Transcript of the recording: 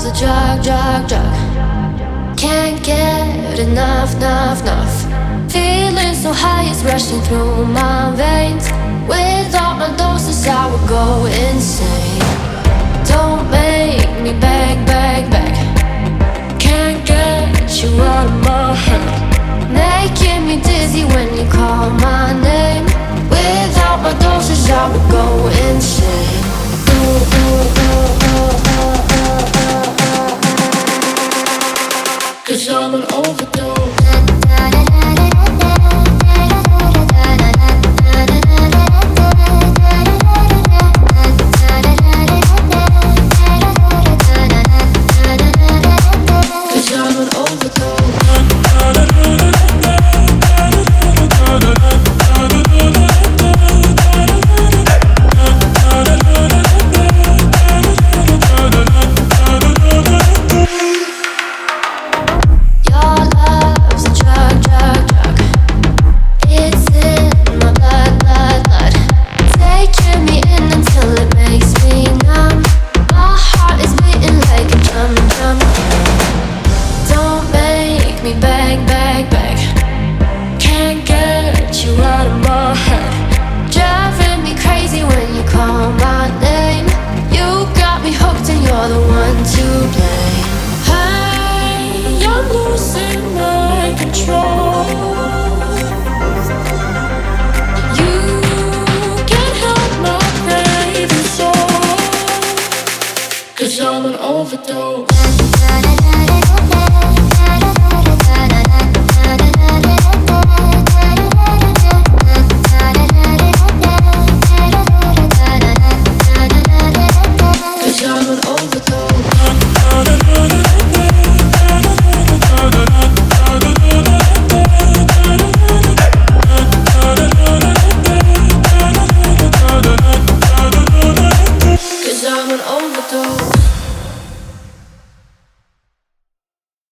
love's a drug. Can't get enough. Feeling so high, it's rushing through my veins. Without my doses, I would go insane. Don't make me beg. Can't get you out of my head. Making me dizzy when you call my name. Without my doses, I would go insane. Cause I'm an overdose. You're the one to blame. Hey, I'm losing my control. You can't help my craving soul. Cause I'm an overdose.